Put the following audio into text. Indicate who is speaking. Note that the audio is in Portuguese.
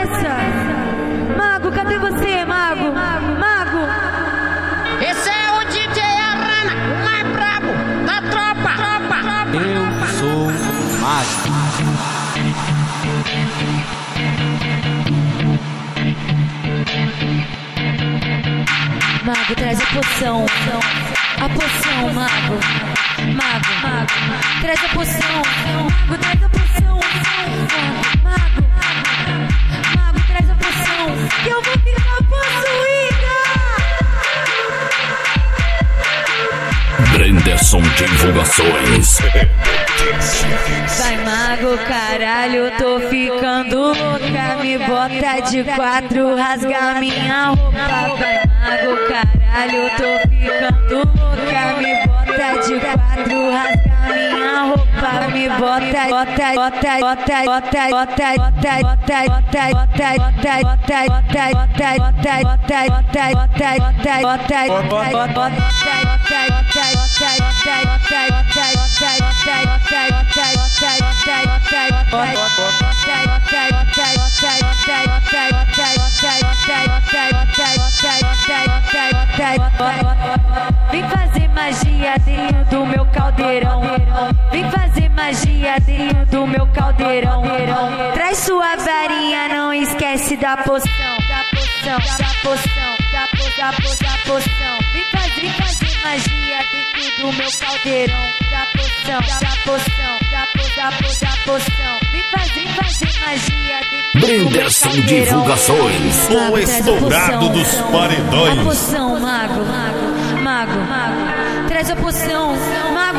Speaker 1: essa? Mago, cadê você, Mago? Mago!
Speaker 2: Esse é o DJ Arana, o mais brabo da tropa.
Speaker 3: Eu sou Mago.
Speaker 1: Mago, traz a poção. A poção, Mago. Mago, traz a poção. Mago, traz a poção. Mago, traz a poção. Que eu vou ficar possuída.
Speaker 4: Brenderson Divulgações.
Speaker 1: Vai, Mago, caralho, tô ficando louca. Me bota de quatro, rasga minha roupa. Vai, Mago, caralho, tô ficando louca. Me bota de quatro, rasga minha roupa. Me Vem fazer magia dentro do meu caldeirão. Vem fazer magia dentro do meu caldeirão. Traz sua varinha, não esquece da poção. Da poção. Vem fazer magia dentro do meu caldeirão. Da poção. Vem fazer magia dentro
Speaker 4: Brenderson Divulgações.
Speaker 5: O estourado dos paredões.
Speaker 1: A poção, Mago. Traz a poção. Mago,